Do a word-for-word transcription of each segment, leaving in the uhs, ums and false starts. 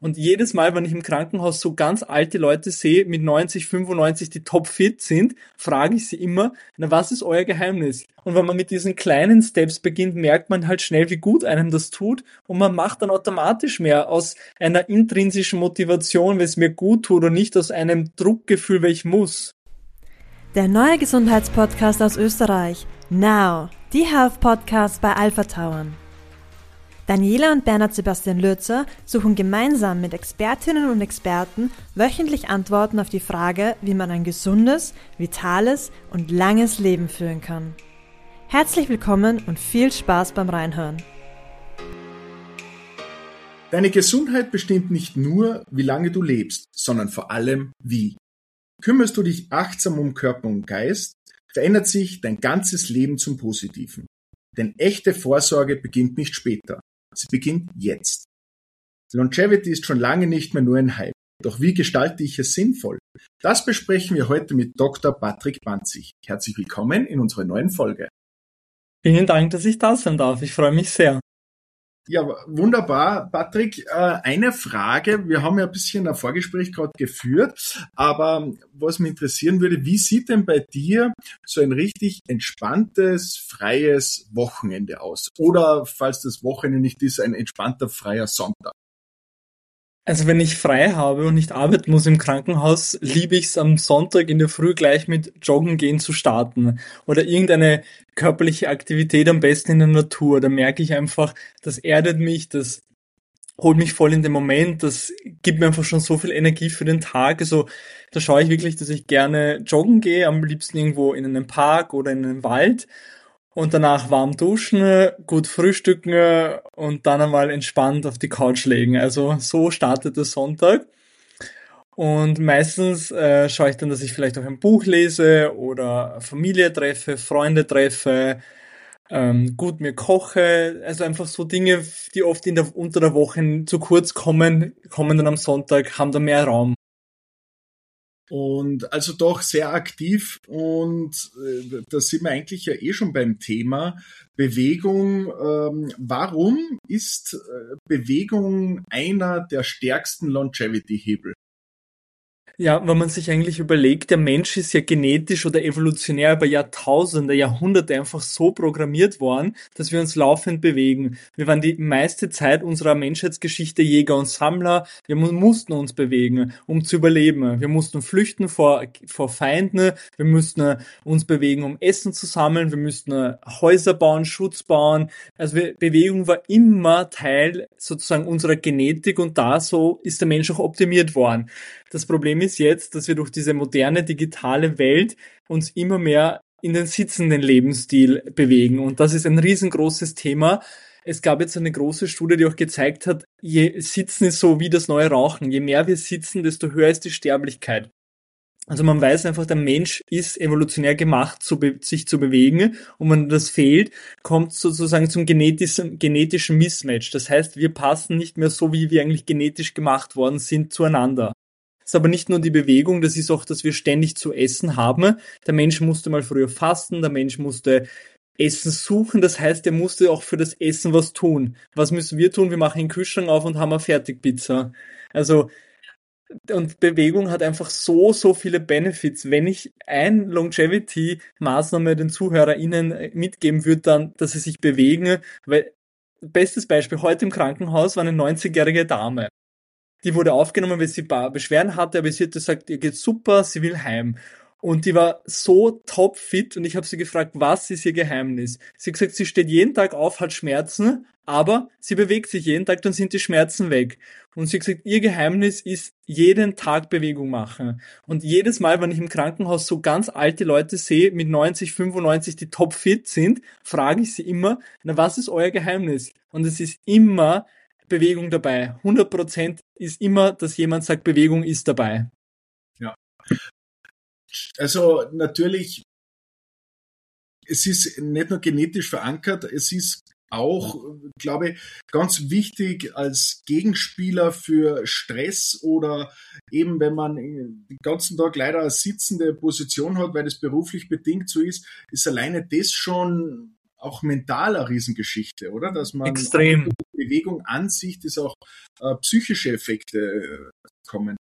Und jedes Mal, wenn ich im Krankenhaus so ganz alte Leute sehe, mit neunzig, fünfundneunzig, die topfit sind, frage ich sie immer, na, was ist euer Geheimnis? Und wenn man mit diesen kleinen Steps beginnt, merkt man halt schnell, wie gut einem das tut. Und man macht dann automatisch mehr aus einer intrinsischen Motivation, weil es mir gut tut und nicht aus einem Druckgefühl, weil ich muss. Der neue Gesundheitspodcast aus Österreich. Now, die Health Podcast bei Alpha Tauern. Daniela und Bernhard Sebastian Lürzer suchen gemeinsam mit Expertinnen und Experten wöchentlich Antworten auf die Frage, wie man ein gesundes, vitales und langes Leben führen kann. Herzlich willkommen und viel Spaß beim Reinhören. Deine Gesundheit bestimmt nicht nur, wie lange du lebst, sondern vor allem wie. Kümmerst du dich achtsam um Körper und Geist, verändert sich dein ganzes Leben zum Positiven. Denn echte Vorsorge beginnt nicht später. Sie beginnt jetzt. Longevity ist schon lange nicht mehr nur ein Hype. Doch wie gestalte ich es sinnvoll? Das besprechen wir heute mit Doktor Patrick Banzig. Herzlich willkommen in unserer neuen Folge. Vielen Dank, dass ich da sein darf. Ich freue mich sehr. Ja, wunderbar, Patrick. Eine Frage, wir haben ja ein bisschen ein Vorgespräch gerade geführt, aber was mich interessieren würde, wie sieht denn bei dir so ein richtig entspanntes, freies Wochenende aus? Oder, falls das Wochenende nicht ist, ein entspannter, freier Sonntag? Also wenn ich frei habe und nicht arbeiten muss im Krankenhaus, liebe ich es am Sonntag in der Früh gleich mit Joggen gehen zu starten oder irgendeine körperliche Aktivität, am besten in der Natur. Da merke ich einfach, das erdet mich, das holt mich voll in den Moment, das gibt mir einfach schon so viel Energie für den Tag. Also da schaue ich wirklich, dass ich gerne joggen gehe, am liebsten irgendwo in einen Park oder in einen Wald. Und danach warm duschen, gut frühstücken und dann einmal entspannt auf die Couch legen. Also so startet der Sonntag. Und meistens äh, schaue ich dann, dass ich vielleicht auch ein Buch lese oder Familie treffe, Freunde treffe, ähm, gut mir koche. Also einfach so Dinge, die oft in der, unter der Woche zu kurz kommen, kommen dann am Sonntag, haben da mehr Raum. Und also doch sehr aktiv und äh, da sind wir eigentlich ja eh schon beim Thema Bewegung. Ähm, warum ist äh, Bewegung einer der stärksten Longevity-Hebel? Ja, wenn man sich eigentlich überlegt, der Mensch ist ja genetisch oder evolutionär über Jahrtausende, Jahrhunderte einfach so programmiert worden, dass wir uns laufend bewegen. Wir waren die meiste Zeit unserer Menschheitsgeschichte Jäger und Sammler. Wir mu- mussten uns bewegen, um zu überleben. Wir mussten flüchten vor, vor Feinden. Wir mussten uns bewegen, um Essen zu sammeln. Wir mussten Häuser bauen, Schutz bauen. Also wir, Bewegung war immer Teil sozusagen unserer Genetik und da so ist der Mensch auch optimiert worden. Das Problem ist jetzt, dass wir durch diese moderne digitale Welt uns immer mehr in den sitzenden Lebensstil bewegen. Und das ist ein riesengroßes Thema. Es gab jetzt eine große Studie, die auch gezeigt hat, je Sitzen ist so wie das neue Rauchen. Je mehr wir sitzen, desto höher ist die Sterblichkeit. Also man weiß einfach, der Mensch ist evolutionär gemacht, zu be- sich zu bewegen. Und wenn das fehlt, kommt sozusagen zum genetischen, genetischen Mismatch. Das heißt, wir passen nicht mehr so, wie wir eigentlich genetisch gemacht worden sind, zueinander. Das ist aber nicht nur die Bewegung, das ist auch, dass wir ständig zu essen haben. Der Mensch musste mal früher fasten, der Mensch musste Essen suchen, das heißt, er musste auch für das Essen was tun. Was müssen wir tun? Wir machen den Kühlschrank auf und haben eine Fertigpizza. Also, und Bewegung hat einfach so, so viele Benefits. Wenn ich ein Longevity-Maßnahme den ZuhörerInnen mitgeben würde, dann, dass sie sich bewegen, weil, bestes Beispiel, heute im Krankenhaus war eine neunzigjährige Dame. Die wurde aufgenommen, weil sie ein paar Beschwerden hatte, aber sie hat gesagt, ihr geht's super, sie will heim. Und die war so topfit und ich habe sie gefragt, was ist ihr Geheimnis? Sie hat gesagt, sie steht jeden Tag auf, hat Schmerzen, aber sie bewegt sich jeden Tag, dann sind die Schmerzen weg. Und sie hat gesagt, ihr Geheimnis ist jeden Tag Bewegung machen. Und jedes Mal, wenn ich im Krankenhaus so ganz alte Leute sehe, mit neunzig, fünfundneunzig, die topfit sind, frage ich sie immer, na, was ist euer Geheimnis? Und es ist immer Bewegung dabei. hundert Prozent ist immer, dass jemand sagt, Bewegung ist dabei. Ja, also natürlich, es ist nicht nur genetisch verankert, es ist auch, glaube ich, ganz wichtig als Gegenspieler für Stress oder eben, wenn man den ganzen Tag leider eine sitzende Position hat, weil das beruflich bedingt so ist, ist alleine das schon auch mental eine Riesengeschichte, oder? Dass man Extrem. Bewegung an sich, dass auch äh, psychische Effekte äh, kommen.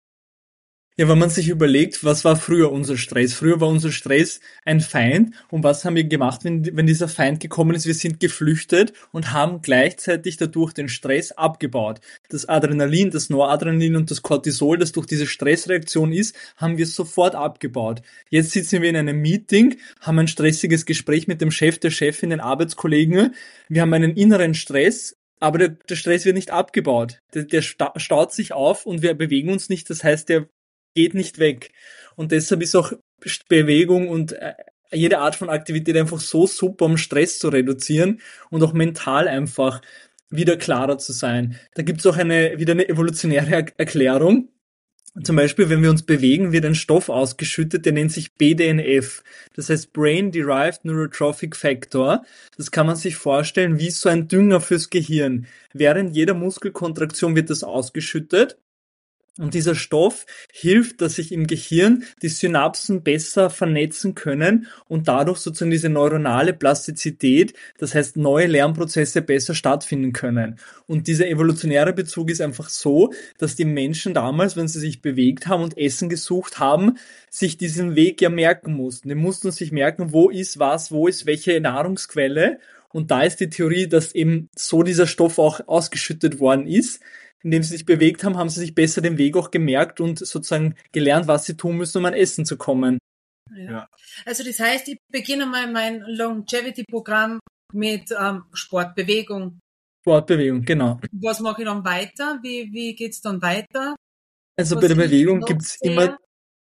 Ja, wenn man sich überlegt, was war früher unser Stress? Früher war unser Stress ein Feind. Und was haben wir gemacht, wenn, wenn dieser Feind gekommen ist? Wir sind geflüchtet und haben gleichzeitig dadurch den Stress abgebaut. Das Adrenalin, das Noradrenalin und das Cortisol, das durch diese Stressreaktion ist, haben wir sofort abgebaut. Jetzt sitzen wir in einem Meeting, haben ein stressiges Gespräch mit dem Chef, der Chefin, den Arbeitskollegen. Wir haben einen inneren Stress. Aber der, der Stress wird nicht abgebaut. Der, der staut sich auf und wir bewegen uns nicht. Das heißt, der geht nicht weg. Und deshalb ist auch Bewegung und jede Art von Aktivität einfach so super, um Stress zu reduzieren und auch mental einfach wieder klarer zu sein. Da gibt es auch eine wieder eine evolutionäre Erklärung. Zum Beispiel, wenn wir uns bewegen, wird ein Stoff ausgeschüttet, der nennt sich B D N F. Das heißt Brain Derived Neurotrophic Factor. Das kann man sich vorstellen wie so ein Dünger fürs Gehirn. Während jeder Muskelkontraktion wird das ausgeschüttet. Und dieser Stoff hilft, dass sich im Gehirn die Synapsen besser vernetzen können und dadurch sozusagen diese neuronale Plastizität, das heißt neue Lernprozesse besser stattfinden können. Und dieser evolutionäre Bezug ist einfach so, dass die Menschen damals, wenn sie sich bewegt haben und Essen gesucht haben, sich diesen Weg ja merken mussten. Die mussten sich merken, wo ist was, wo ist welche Nahrungsquelle. Und da ist die Theorie, dass eben so dieser Stoff auch ausgeschüttet worden ist. Indem sie sich bewegt haben, haben sie sich besser den Weg auch gemerkt und sozusagen gelernt, was sie tun müssen, um an Essen zu kommen. Ja. Also das heißt, ich beginne mal mein Longevity-Programm mit ähm, Sportbewegung. Sportbewegung, genau. Was mache ich dann weiter? Wie, wie geht's dann weiter? Also Was bei der Bewegung gibt's sehr? immer,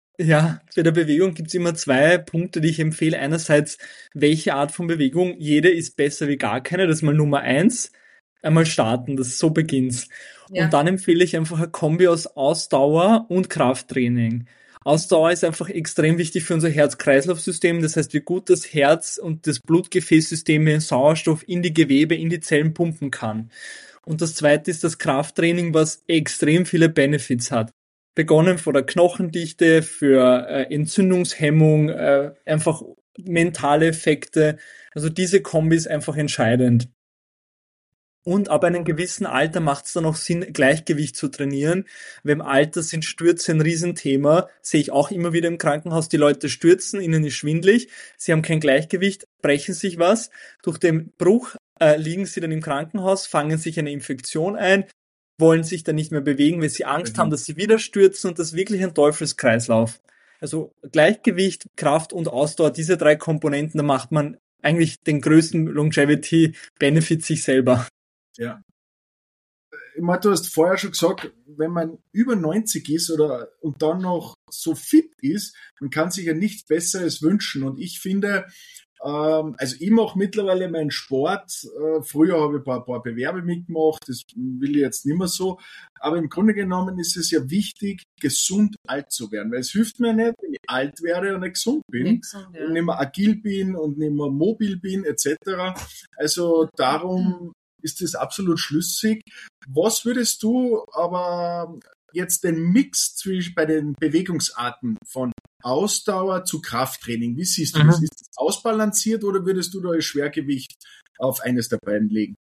ja, bei der Bewegung gibt's immer zwei Punkte, die ich empfehle. Einerseits, welche Art von Bewegung? Jede ist besser wie gar keine. Das ist mal Nummer eins. Einmal starten, das so beginnt's. Ja. Und dann empfehle ich einfach eine Kombi aus Ausdauer und Krafttraining. Ausdauer ist einfach extrem wichtig für unser Herz-Kreislauf-System. Das heißt, wie gut das Herz und das Blutgefäßsystem den Sauerstoff in die Gewebe, in die Zellen pumpen kann. Und das zweite ist das Krafttraining, was extrem viele Benefits hat. Begonnen von der Knochendichte, für äh, Entzündungshemmung, äh, einfach mentale Effekte. Also diese Kombi ist einfach entscheidend. Und ab einem gewissen Alter macht es dann auch Sinn, Gleichgewicht zu trainieren. Weil im Alter sind Stürze ein Riesenthema. Sehe ich auch immer wieder im Krankenhaus. Die Leute stürzen, ihnen ist schwindelig, sie haben kein Gleichgewicht, brechen sich was. Durch den Bruch äh, liegen sie dann im Krankenhaus, fangen sich eine Infektion ein, wollen sich dann nicht mehr bewegen, weil sie Angst mhm. haben, dass sie wieder stürzen. Und das ist wirklich ein Teufelskreislauf. Also Gleichgewicht, Kraft und Ausdauer, diese drei Komponenten, da macht man eigentlich den größten Longevity-Benefit sich selber. Ja. Ich meine, du hast vorher schon gesagt, wenn man über neunzig ist oder und dann noch so fit ist, man kann sich ja nichts Besseres wünschen. Und ich finde, ähm, also ich mache mittlerweile meinen Sport. Äh, früher habe ich ein paar, paar Bewerbe mitgemacht, das will ich jetzt nicht mehr so. Aber im Grunde genommen ist es ja wichtig, gesund alt zu werden. Weil es hilft mir nicht, wenn ich alt werde und nicht gesund bin. Nicht gesund, ja. Und nicht mehr agil bin und nicht mehr mobil bin, et cetera. Also darum ist das absolut schlüssig. Was würdest du aber jetzt den Mix zwischen bei den Bewegungsarten von Ausdauer zu Krafttraining, wie siehst du mhm. das? Ist das ausbalanciert oder würdest du da ein Schwergewicht auf eines der beiden legen?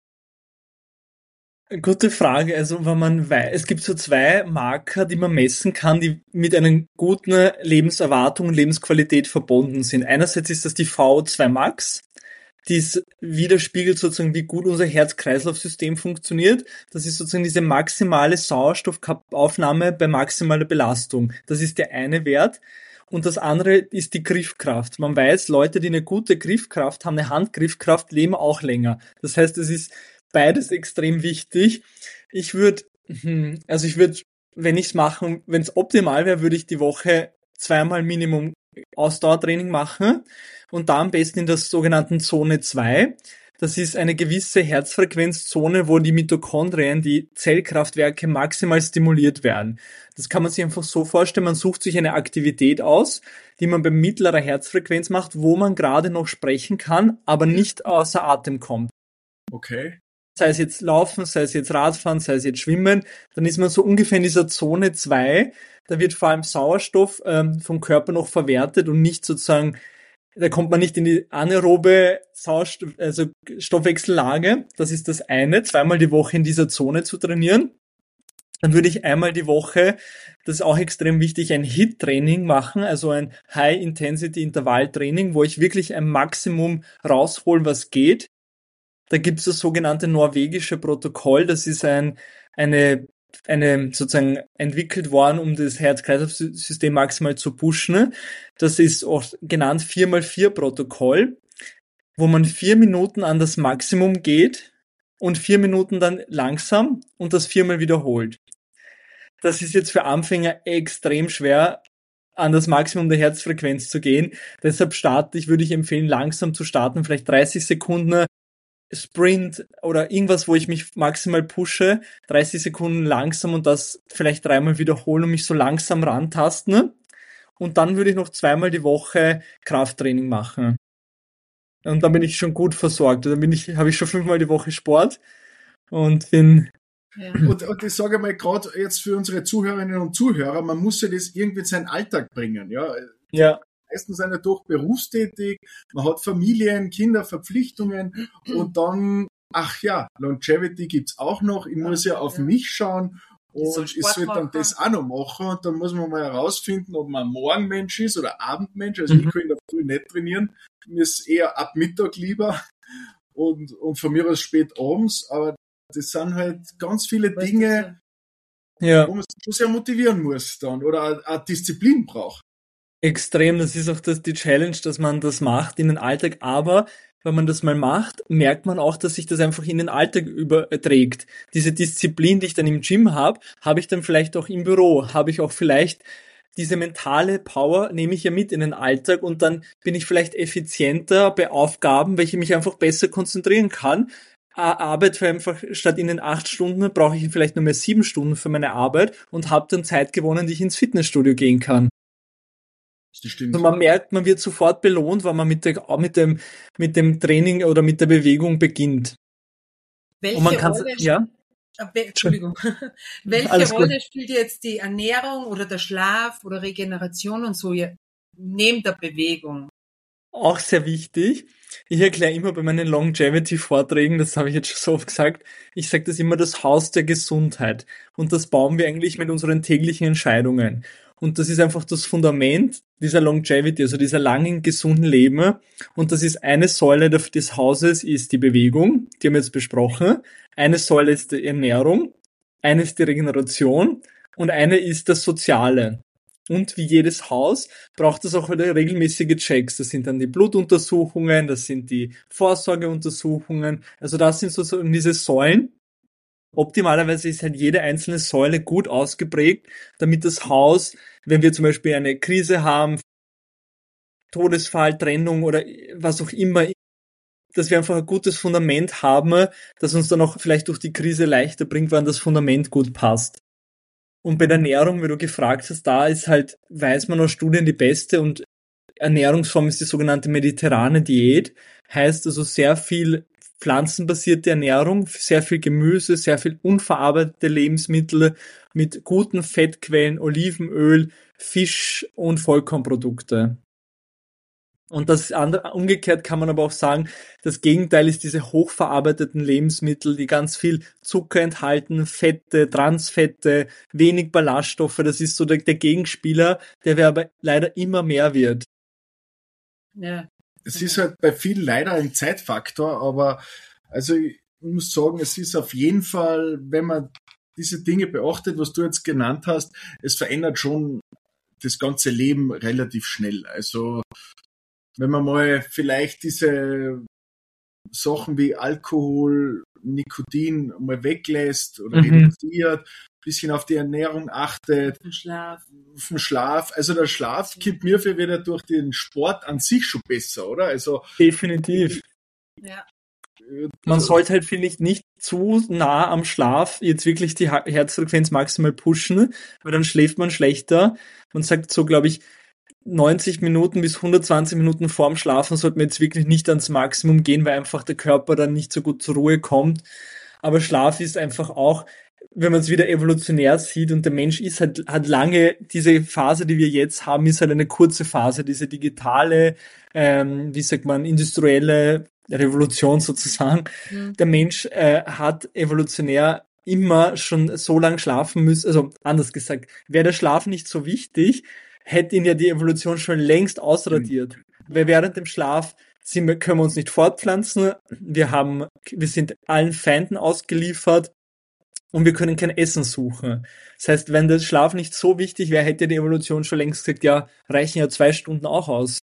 Gute Frage. Also wenn man weiß, es gibt so zwei Marker, die man messen kann, die mit einer guten Lebenserwartung und Lebensqualität verbunden sind. Einerseits ist das die V O zwei Max. Dies widerspiegelt sozusagen, wie gut unser Herz-Kreislauf-System funktioniert. Das ist sozusagen diese maximale Sauerstoffaufnahme bei maximaler Belastung. Das ist der eine Wert. Und das andere ist die Griffkraft. Man weiß, Leute, die eine gute Griffkraft haben, eine Handgriffkraft, leben auch länger. Das heißt, es ist beides extrem wichtig. Ich würde, also ich würde, wenn ich es machen, wenn es optimal wäre, würde ich die Woche zweimal Minimum Ausdauertraining machen. Und da am besten in der sogenannten Zone zwei. Das ist eine gewisse Herzfrequenzzone, wo die Mitochondrien, die Zellkraftwerke maximal stimuliert werden. Das kann man sich einfach so vorstellen, man sucht sich eine Aktivität aus, die man bei mittlerer Herzfrequenz macht, wo man gerade noch sprechen kann, aber nicht außer Atem kommt. Okay. Sei es jetzt Laufen, sei es jetzt Radfahren, sei es jetzt Schwimmen, dann ist man so ungefähr in dieser Zone zwei. Da wird vor allem Sauerstoff ähm, vom Körper noch verwertet und nicht sozusagen da kommt man nicht in die anaerobe Sauerst- also Stoffwechsellage. Das ist das eine, zweimal die Woche in dieser Zone zu trainieren. Dann würde ich einmal die Woche, das ist auch extrem wichtig, ein H I I T-Training machen, also ein High-Intensity-Intervall-Training, wo ich wirklich ein Maximum raushol, was geht. Da gibt es das sogenannte norwegische Protokoll, das ist ein, eine, eine sozusagen entwickelt worden, um das Herz-Kreislauf-System maximal zu pushen. Das ist auch genannt vier mal vier Protokoll, wo man vier Minuten an das Maximum geht und vier Minuten dann langsam und das viermal wiederholt. Das ist jetzt für Anfänger extrem schwer, an das Maximum der Herzfrequenz zu gehen. Deshalb starte ich, würde ich empfehlen, langsam zu starten, vielleicht dreißig Sekunden Sprint oder irgendwas, wo ich mich maximal pushe, dreißig Sekunden langsam und das vielleicht dreimal wiederholen und mich so langsam rantasten. Und dann würde ich noch zweimal die Woche Krafttraining machen. Und dann bin ich schon gut versorgt. Dann bin ich, habe ich schon fünfmal die Woche Sport und bin... Ja. Und, und ich sage mal, gerade jetzt für unsere Zuhörerinnen und Zuhörer, man muss ja das irgendwie in seinen Alltag bringen. Ja. Ja. Meistens sind ja doch berufstätig, man hat Familien, Kinder, Verpflichtungen und dann, ach ja, Longevity gibt's auch noch, ich muss ja auf ja. mich schauen und ich soll dann das auch noch machen und dann muss man mal herausfinden, ob man ein Morgenmensch ist oder Abendmensch, also mhm. ich kann in der Früh nicht trainieren, mir ist eher ab Mittag lieber und, und von mir aus spät abends, aber das sind halt ganz viele Was Dinge, ja. wo man sich schon sehr motivieren muss dann oder eine Disziplin braucht. Extrem, das ist auch das, die Challenge, dass man das macht in den Alltag, aber wenn man das mal macht, merkt man auch, dass sich das einfach in den Alltag überträgt. Diese Disziplin, die ich dann im Gym habe, habe ich dann vielleicht auch im Büro, habe ich auch vielleicht diese mentale Power, nehme ich ja mit in den Alltag und dann bin ich vielleicht effizienter bei Aufgaben, welche mich einfach besser konzentrieren kann. Arbeit für einfach, statt in den acht Stunden brauche ich vielleicht nur mehr sieben Stunden für meine Arbeit und habe dann Zeit gewonnen, die ich ins Fitnessstudio gehen kann. Das stimmt. Also man merkt, man wird sofort belohnt, wenn man mit, der, mit, dem, mit dem Training oder mit der Bewegung beginnt. Welche und man kann, Rolle, ja? Entschuldigung. Welche Alles Rolle gut. spielt jetzt die Ernährung oder der Schlaf oder Regeneration und so neben der Bewegung? Auch sehr wichtig. Ich erkläre immer bei meinen Longevity-Vorträgen, das habe ich jetzt schon so oft gesagt, ich sage das immer, das Haus der Gesundheit. Und das bauen wir eigentlich mit unseren täglichen Entscheidungen. Und das ist einfach das Fundament dieser Longevity, also dieser langen, gesunden Leben. Und das ist eine Säule des Hauses, ist die Bewegung, die haben wir jetzt besprochen. Eine Säule ist die Ernährung, eine ist die Regeneration und eine ist das Soziale. Und wie jedes Haus braucht es auch wieder regelmäßige Checks. Das sind dann die Blutuntersuchungen, das sind die Vorsorgeuntersuchungen. Also das sind sozusagen diese Säulen. Optimalerweise ist halt jede einzelne Säule gut ausgeprägt, damit das Haus, wenn wir zum Beispiel eine Krise haben, Todesfall, Trennung oder was auch immer, dass wir einfach ein gutes Fundament haben, das uns dann auch vielleicht durch die Krise leichter bringt, wenn das Fundament gut passt. Und bei der Ernährung, wie du gefragt hast, da ist halt, weiß man aus Studien, die beste und Ernährungsform ist die sogenannte mediterrane Diät. Heißt also sehr viel pflanzenbasierte Ernährung, sehr viel Gemüse, sehr viel unverarbeitete Lebensmittel mit guten Fettquellen, Olivenöl, Fisch und Vollkornprodukte. Und das andere, umgekehrt kann man aber auch sagen, das Gegenteil ist diese hochverarbeiteten Lebensmittel, die ganz viel Zucker enthalten, Fette, Transfette, wenig Ballaststoffe. Das ist so der, der Gegenspieler, der wir aber leider immer mehr wird. Ja. Es ist halt bei vielen leider ein Zeitfaktor, aber also ich muss sagen, es ist auf jeden Fall, wenn man diese Dinge beachtet, was du jetzt genannt hast, es verändert schon das ganze Leben relativ schnell. Also wenn man mal vielleicht diese Sachen wie Alkohol, Nikotin mal weglässt oder Mhm. reduziert, ein bisschen auf die Ernährung achtet, Im Schlaf. auf den Schlaf. Also der Schlaf gibt mir für wieder durch den Sport an sich schon besser, oder? Also Definitiv. Ja. äh, Man sollte halt, finde ich, nicht zu nah am Schlaf jetzt wirklich die Ha- Herzfrequenz maximal pushen, weil dann schläft man schlechter. Man sagt so, glaube ich, neunzig Minuten bis hundertzwanzig Minuten vorm Schlafen sollte man jetzt wirklich nicht ans Maximum gehen, weil einfach der Körper dann nicht so gut zur Ruhe kommt. Aber Schlaf ist einfach auch wenn man es wieder evolutionär sieht und der Mensch ist halt, hat lange, diese Phase, die wir jetzt haben, ist halt eine kurze Phase, diese digitale, ähm, wie sagt man, industrielle Revolution sozusagen. Mhm. Der Mensch äh, hat evolutionär immer schon so lang schlafen müssen, also anders gesagt, wäre der Schlaf nicht so wichtig, hätte ihn ja die Evolution schon längst ausradiert. Weil während dem Schlaf sind wir, können wir uns nicht fortpflanzen, wir haben, wir sind allen Feinden ausgeliefert und wir können kein Essen suchen. Das heißt, wenn der Schlaf nicht so wichtig wäre, hätte die Evolution schon längst gesagt, ja, reichen ja zwei Stunden auch aus.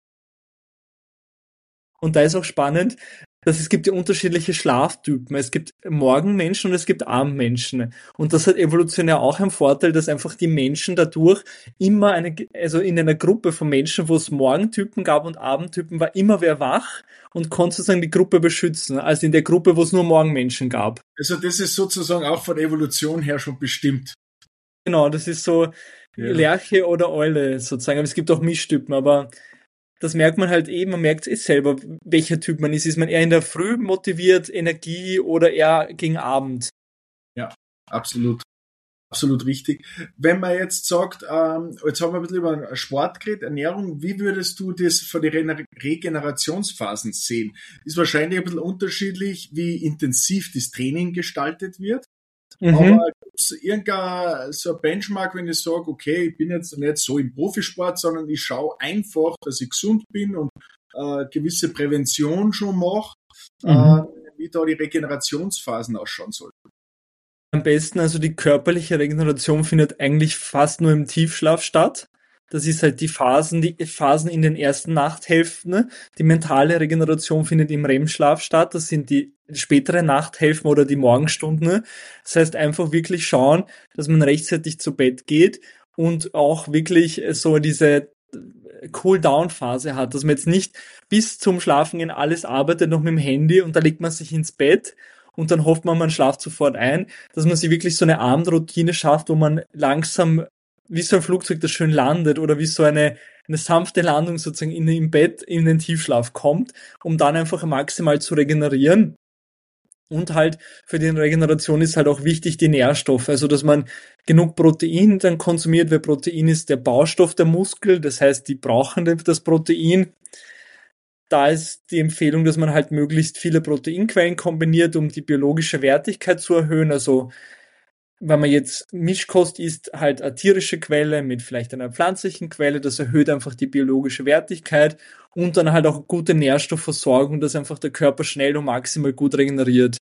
Und da ist auch spannend, dass es gibt ja unterschiedliche Schlaftypen. Es gibt Morgenmenschen und es gibt Abendmenschen. Und das hat evolutionär auch einen Vorteil, dass einfach die Menschen dadurch immer eine, also in einer Gruppe von Menschen, wo es Morgentypen gab und Abendtypen, war immer wer wach und konnte sozusagen die Gruppe beschützen, als in der Gruppe, wo es nur Morgenmenschen gab. Also das ist sozusagen auch von Evolution her schon bestimmt. Genau, das ist so Ja. Lerche oder Eule sozusagen. Aber es gibt auch Mischtypen, aber das merkt man halt eben, man merkt es selber, welcher Typ man ist. Ist man eher in der Früh motiviert, Energie oder eher gegen Abend? Ja, absolut. Absolut richtig. Wenn man jetzt sagt, ähm, jetzt haben wir ein bisschen über Sport geredet, Ernährung, wie würdest du das von den Re- Regenerationsphasen sehen? Ist wahrscheinlich ein bisschen unterschiedlich, wie intensiv das Training gestaltet wird. Mhm. Aber gibt es irgendein so ein Benchmark, wenn ich sage, okay, ich bin jetzt nicht so im Profisport, sondern ich schaue einfach, dass ich gesund bin und äh, gewisse Prävention schon mache, Mhm. äh, wie da die Regenerationsphasen ausschauen sollten. Am besten, also die körperliche Regeneration findet eigentlich fast nur im Tiefschlaf statt. Das ist halt die Phasen, die Phasen in den ersten Nachthälften. Ne? Die mentale Regeneration findet im R E M-Schlaf statt. Das sind die späteren Nachthälften oder die Morgenstunden. Ne? Das heißt, einfach wirklich schauen, dass man rechtzeitig zu Bett geht und auch wirklich so diese Cool-Down-Phase hat, dass man jetzt nicht bis zum Schlafengehen alles arbeitet, noch mit dem Handy und da legt man sich ins Bett und dann hofft man, man schlaft sofort ein, dass man sich wirklich so eine Abendroutine schafft, wo man langsam wie so ein Flugzeug, das schön landet oder wie so eine, eine sanfte Landung sozusagen in, im Bett in den Tiefschlaf kommt, um dann einfach maximal zu regenerieren. Und halt für die Regeneration ist halt auch wichtig die Nährstoffe, also dass man genug Protein dann konsumiert, weil Protein ist der Baustoff der Muskel, das heißt, die brauchen das Protein. Da ist die Empfehlung, dass man halt möglichst viele Proteinquellen kombiniert, um die biologische Wertigkeit zu erhöhen. Also wenn man jetzt Mischkost isst, halt eine tierische Quelle mit vielleicht einer pflanzlichen Quelle, das erhöht einfach die biologische Wertigkeit und dann halt auch gute Nährstoffversorgung, dass einfach der Körper schnell und maximal gut regeneriert.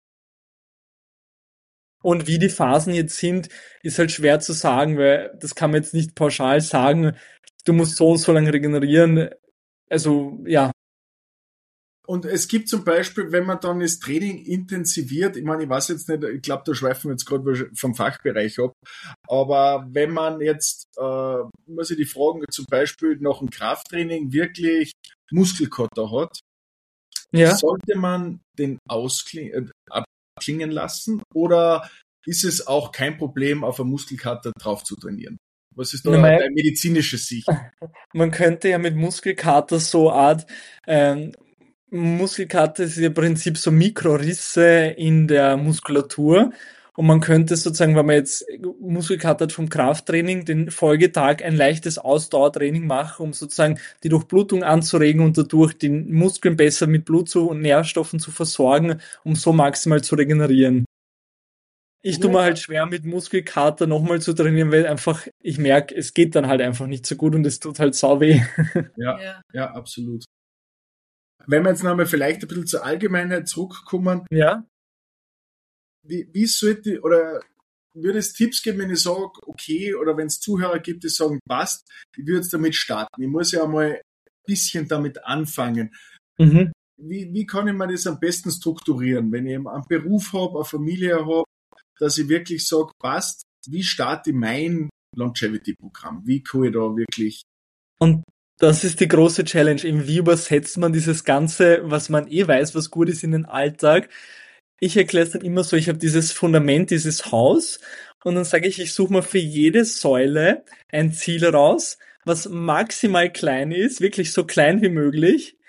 Und wie die Phasen jetzt sind, ist halt schwer zu sagen, weil das kann man jetzt nicht pauschal sagen, du musst so und so lange regenerieren. Also, ja. Und es gibt zum Beispiel, wenn man dann das Training intensiviert, ich meine, ich weiß jetzt nicht, ich glaube, da schweifen wir jetzt gerade vom Fachbereich ab, aber wenn man jetzt, äh, muss ich die fragen, zum Beispiel nach dem Krafttraining wirklich Muskelkater hat, Ja. sollte man den ausklingen, äh, abklingen lassen oder ist es auch kein Problem, auf einen Muskelkater drauf zu trainieren? Was ist da Na, mein- deine medizinische Sicht? Man könnte ja mit Muskelkater so Art, ähm, Muskelkater ist ja im Prinzip so Mikrorisse in der Muskulatur und man könnte sozusagen, wenn man jetzt Muskelkater hat vom Krafttraining, den Folgetag ein leichtes Ausdauertraining machen, um sozusagen die Durchblutung anzuregen und dadurch den Muskeln besser mit Blut zu und Nährstoffen zu versorgen, um so maximal zu regenerieren. Ich tue mir halt schwer mit Muskelkater nochmal zu trainieren, weil einfach ich merke, es geht dann halt einfach nicht so gut und es tut halt sau weh. Ja, Ja. ja, absolut. Wenn wir jetzt nochmal vielleicht ein bisschen zur Allgemeinheit zurückkommen, Ja? wie, wie sollte, oder würde es Tipps geben, wenn ich sage, okay, oder wenn es Zuhörer gibt, die sagen, passt, ich würde jetzt damit starten. Ich muss ja mal ein bisschen damit anfangen. Mhm. Wie, wie kann ich mir das am besten strukturieren, wenn ich einen Beruf habe, eine Familie habe, dass ich wirklich sage, passt, wie starte ich mein Longevity-Programm? Wie kann ich da wirklich... Und das ist die große Challenge. Eben, wie übersetzt man dieses Ganze, was man eh weiß, was gut ist in den Alltag? Ich erkläre es dann immer so, ich habe dieses Fundament, dieses Haus und dann sage ich, ich suche mir für jede Säule ein Ziel raus, was maximal klein ist, wirklich so klein wie möglich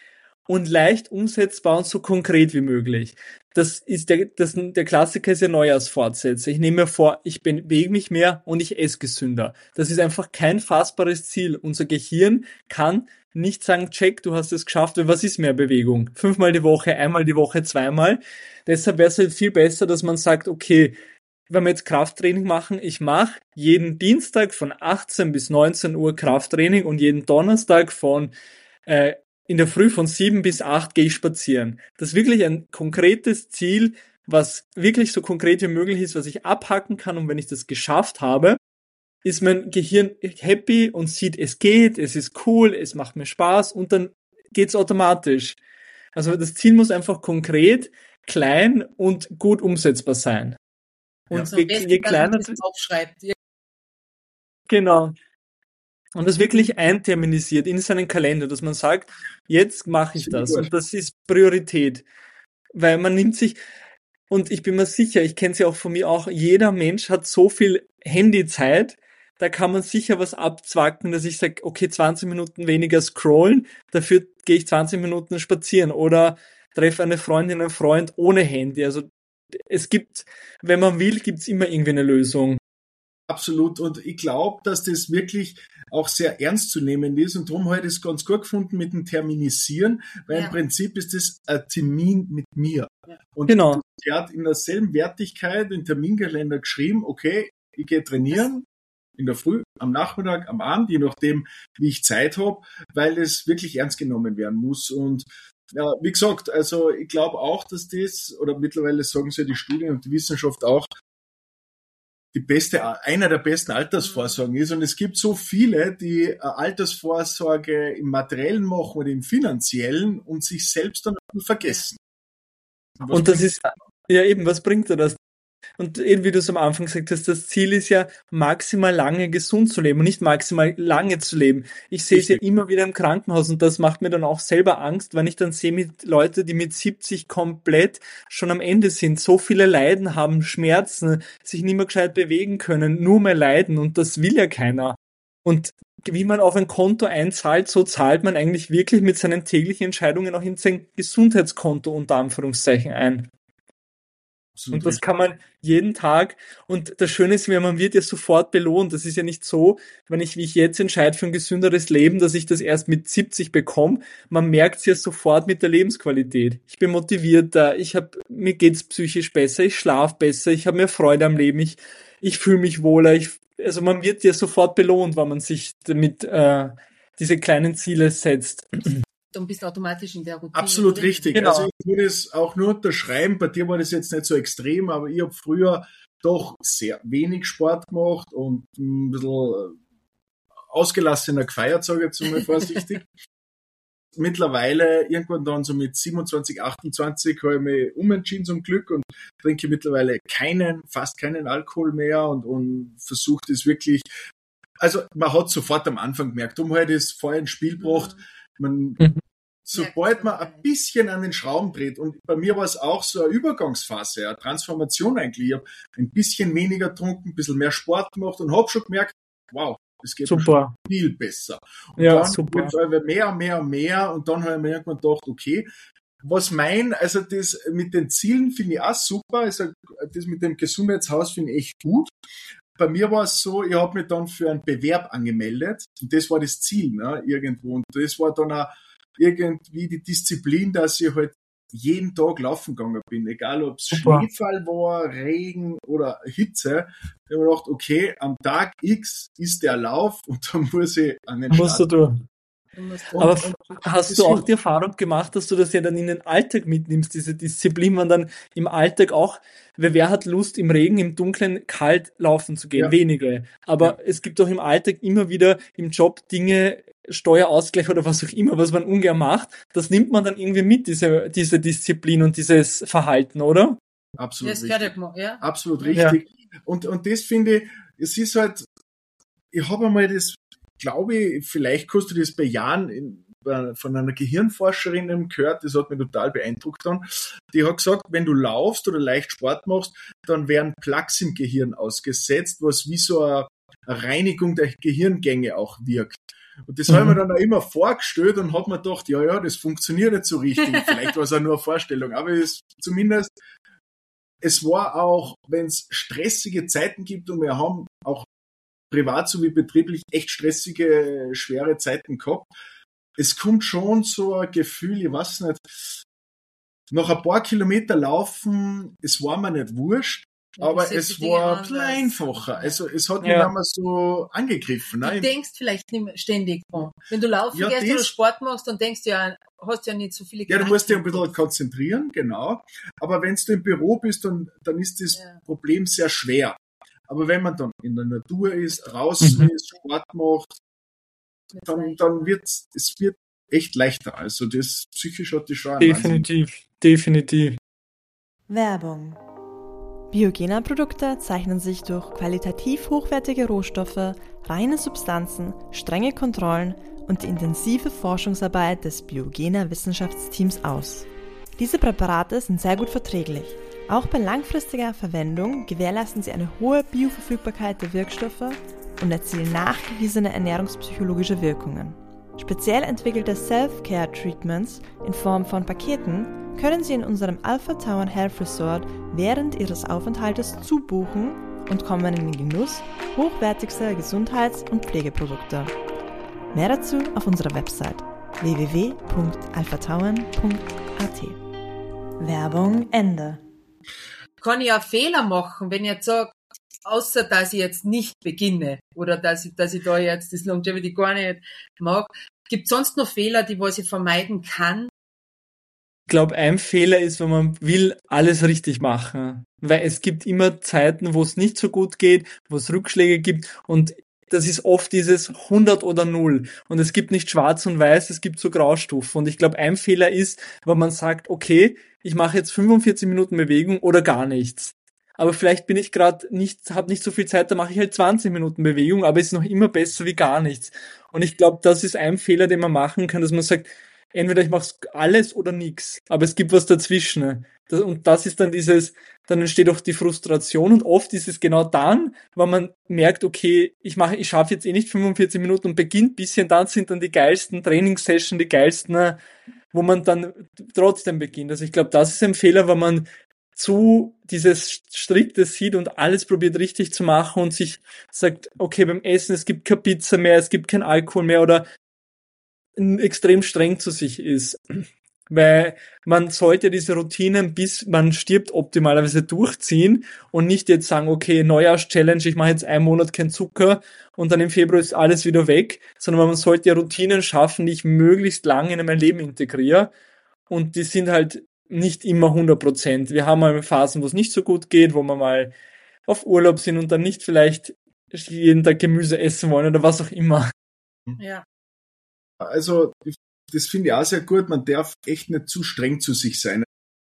und leicht umsetzbar und so konkret wie möglich. Das ist der, das, der Klassiker ist ja Neujahrsfortsätze. Ich nehme mir vor, ich bewege mich mehr und ich esse gesünder. Das ist einfach kein fassbares Ziel. Unser Gehirn kann nicht sagen, check, du hast es geschafft, weil was ist mehr Bewegung? Fünfmal die Woche, einmal die Woche, zweimal. Deshalb wäre es halt viel besser, dass man sagt, okay, wenn wir jetzt Krafttraining machen, ich mache jeden Dienstag von achtzehn bis neunzehn Uhr Krafttraining und jeden Donnerstag von äh, in der Früh von sieben bis acht gehe ich spazieren. Das ist wirklich ein konkretes Ziel, was wirklich so konkret wie möglich ist, was ich abhaken kann, und wenn ich das geschafft habe, ist mein Gehirn happy und sieht, es geht, es ist cool, es macht mir Spaß und dann geht's automatisch. Also das Ziel muss einfach konkret, klein und gut umsetzbar sein. Und Ja. je, je kleiner... es aufschreibt. Genau. Und das wirklich einterminisiert in seinen Kalender, dass man sagt, jetzt mache ich das. Und das ist Priorität. Weil man nimmt sich, und ich bin mir sicher, ich kenne es ja auch von mir auch, jeder Mensch hat so viel Handyzeit, da kann man sicher was abzwacken, dass ich sage, okay, zwanzig Minuten weniger scrollen, dafür gehe ich zwanzig Minuten spazieren oder treffe eine Freundin, einen Freund ohne Handy. Also es gibt, wenn man will, gibt es immer irgendwie eine Lösung. Absolut. Und ich glaube, dass das wirklich auch sehr ernst zu nehmen ist. Und darum habe ich das ganz gut gefunden mit dem Terminisieren, weil ja. im Prinzip ist das ein Termin mit mir. Ja. Und genau. er hat in derselben Wertigkeit den Terminkalender geschrieben, okay, ich gehe trainieren in der Früh, am Nachmittag, am Abend, je nachdem, wie ich Zeit habe, weil es wirklich ernst genommen werden muss. Und ja, wie gesagt, also ich glaube auch, dass das, oder mittlerweile sagen sie ja die Studien und die Wissenschaft auch, die beste, einer der besten Altersvorsorgen ist. Und es gibt so viele, die Altersvorsorge im Materiellen machen oder im Finanziellen und sich selbst dann vergessen. Und, und das ist, ja eben, was bringt dir das? Und eben wie du es am Anfang gesagt hast, das Ziel ist ja, maximal lange gesund zu leben und nicht maximal lange zu leben. Ich sehe es ja immer wieder im Krankenhaus und das macht mir dann auch selber Angst, wenn ich dann sehe mit Leute, die mit siebzig komplett schon am Ende sind, so viele Leiden haben, Schmerzen, sich nicht mehr gescheit bewegen können, nur mehr leiden, und das will ja keiner. Und wie man auf ein Konto einzahlt, so zahlt man eigentlich wirklich mit seinen täglichen Entscheidungen auch in sein Gesundheitskonto unter Anführungszeichen ein. Und das kann man jeden Tag, und das Schöne ist, man wird ja sofort belohnt. Das ist ja nicht so, wenn ich, wie ich jetzt entscheide für ein gesünderes Leben, dass ich das erst mit siebzig bekomme. Man merkt es ja sofort mit der Lebensqualität. Ich bin motivierter, ich hab, mir geht's psychisch besser, ich schlafe besser, ich habe mehr Freude am Leben, ich, ich fühle mich wohler. Ich, also man wird ja sofort belohnt, wenn man sich damit äh, diese kleinen Ziele setzt. Dann bist du automatisch in der Routine. Absolut drin. Richtig. Genau. Also ich würde es auch nur unterschreiben. Bei dir war das jetzt nicht so extrem, aber ich habe früher doch sehr wenig Sport gemacht und ein bisschen ausgelassener gefeiert, sage ich jetzt mal vorsichtig. Mittlerweile, irgendwann dann so mit siebenundzwanzig, achtundzwanzig, habe ich mich umentschieden zum Glück und trinke mittlerweile keinen, fast keinen Alkohol mehr und, und versuche das wirklich, also man hat sofort am Anfang gemerkt, darum habe ich das vorher ins Spiel gebracht. Man, mhm. sobald man ein bisschen an den Schrauben dreht, und bei mir war es auch so eine Übergangsphase, eine Transformation eigentlich. Ich habe ein bisschen weniger getrunken, ein bisschen mehr Sport gemacht und habe schon gemerkt, wow, das geht super. viel besser. Und ja, dann super. wurde mehr, mehr, mehr und dann habe ich mir irgendwann gedacht, okay, was mein, also das mit den Zielen finde ich auch super, also das mit dem Gesundheitshaus finde ich echt gut. Bei mir war es so, ich habe mich dann für einen Bewerb angemeldet und das war das Ziel, ne, irgendwo. Und das war dann auch irgendwie die Disziplin, dass ich halt jeden Tag laufen gegangen bin, egal ob es Schneefall war, Regen oder Hitze. Ich habe mir gedacht, okay, am Tag X ist der Lauf und dann muss ich an den Musst Start. Du. Und, Aber und, hast du auch die Erfahrung gemacht, dass du das ja dann in den Alltag mitnimmst, diese Disziplin, man dann im Alltag auch, wer hat Lust im Regen, im Dunkeln, kalt laufen zu gehen? Ja. Wenige. Aber ja. es gibt auch im Alltag immer wieder im Job Dinge, Steuerausgleich oder was auch immer, was man ungern macht. Das nimmt man dann irgendwie mit, diese, diese Disziplin und dieses Verhalten, oder? Absolut das richtig. Man, ja. Absolut richtig. Ja. Und, und das finde ich, es ist halt, ich habe einmal das, glaube ich, vielleicht kannst du das bejahen, von einer Gehirnforscherin gehört, das hat mich total beeindruckt dann. Die hat gesagt, wenn du laufst oder leicht Sport machst, dann werden Plaques im Gehirn ausgesetzt, was wie so ein eine Reinigung der Gehirngänge auch wirkt. Und das Mhm. habe ich mir dann auch immer vorgestellt und habe mir gedacht, ja, ja, das funktioniert nicht so richtig. Vielleicht war es auch nur eine Vorstellung, aber es zumindest, es war auch, wenn es stressige Zeiten gibt und wir haben auch privat sowie betrieblich echt stressige, schwere Zeiten gehabt, es kommt schon so ein Gefühl, ich weiß nicht, nach ein paar Kilometer laufen, es war mir nicht wurscht, Ja, aber du siehst es die Dinge war ein anders. bisschen einfacher. Also es hat mich Ja. nicht mehr so angegriffen. Du Ne? denkst vielleicht nicht mehr ständig dran. Wenn du laufen Ja, gehst das- oder Sport machst, dann denkst du ja, hast ja nicht so viele Ja, du musst dich ein Gedanken. bisschen konzentrieren, genau. Aber wenn du im Büro bist, dann, dann ist das Ja. Problem sehr schwer. Aber wenn man dann in der Natur ist, draußen Mhm. ist, Sport macht, Jetzt dann, leicht. dann wird es wird echt leichter. Also das psychisch hat das schon einen Wahnsinn. Definitiv, definitiv. Werbung. Biogena-Produkte zeichnen sich durch qualitativ hochwertige Rohstoffe, reine Substanzen, strenge Kontrollen und die intensive Forschungsarbeit des Biogena-Wissenschaftsteams aus. Diese Präparate sind sehr gut verträglich. Auch bei langfristiger Verwendung gewährleisten sie eine hohe Bioverfügbarkeit der Wirkstoffe und erzielen nachgewiesene ernährungspsychologische Wirkungen. Speziell entwickelte Self-Care-Treatments in Form von Paketen können Sie in unserem Alpha Tauern Health Resort während Ihres Aufenthaltes zubuchen und kommen in den Genuss hochwertigster Gesundheits- und Pflegeprodukte. Mehr dazu auf unserer Website w w w punkt alpha tauern punkt a t. Werbung Ende. Kann ich auch Fehler machen, wenn ich jetzt sage, außer dass ich jetzt nicht beginne oder dass ich, dass ich da jetzt das Longevity gar nicht mag. Gibt es sonst noch Fehler, die was ich vermeiden kann? Ich glaube, ein Fehler ist, wenn man will, alles richtig machen. Weil es gibt immer Zeiten, wo es nicht so gut geht, wo es Rückschläge gibt und das ist oft dieses hundert oder null. Und es gibt nicht schwarz und weiß, es gibt so Graustufen. Und ich glaube, ein Fehler ist, wenn man sagt, okay, ich mache jetzt fünfundvierzig Minuten Bewegung oder gar nichts. Aber vielleicht bin ich gerade nicht, habe nicht so viel Zeit, da mache ich halt zwanzig Minuten Bewegung, aber ist noch immer besser wie gar nichts. Und ich glaube, das ist ein Fehler, den man machen kann, dass man sagt, entweder ich mache alles oder nichts, aber es gibt was dazwischen. Das, und das ist dann dieses, dann entsteht auch die Frustration und oft ist es genau dann, wenn man merkt, okay, ich mache, ich schaffe jetzt eh nicht fünfundvierzig Minuten und beginnt bisschen, dann sind dann die geilsten Trainingssessions, die geilsten, wo man dann trotzdem beginnt. Also ich glaube, das ist ein Fehler, wenn man zu dieses Strikte sieht und alles probiert richtig zu machen und sich sagt, okay, beim Essen, es gibt keine Pizza mehr, es gibt kein Alkohol mehr oder extrem streng zu sich ist. Weil man sollte diese Routinen, bis man stirbt, optimalerweise durchziehen und nicht jetzt sagen, okay, Neujahrs-Challenge, ich mache jetzt einen Monat kein Zucker und dann im Februar ist alles wieder weg, sondern man sollte ja Routinen schaffen, die ich möglichst lange in mein Leben integriere und die sind halt nicht immer hundert Prozent. Wir haben mal Phasen, wo es nicht so gut geht, wo wir mal auf Urlaub sind und dann nicht vielleicht jeden Tag Gemüse essen wollen oder was auch immer. Ja. Also, das finde ich auch sehr gut. Man darf echt nicht zu streng zu sich sein.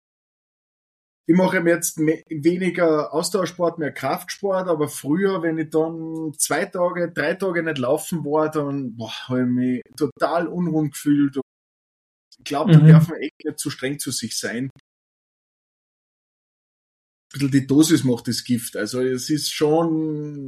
Ich mache jetzt me- weniger Ausdauersport, mehr Kraftsport, aber früher, wenn ich dann zwei Tage, drei Tage nicht laufen war, dann habe ich mich total unrund gefühlt. Ich glaube, da Mhm. darf man echt nicht zu streng zu sich sein. Ein bisschen die Dosis macht das Gift. Also es ist schon,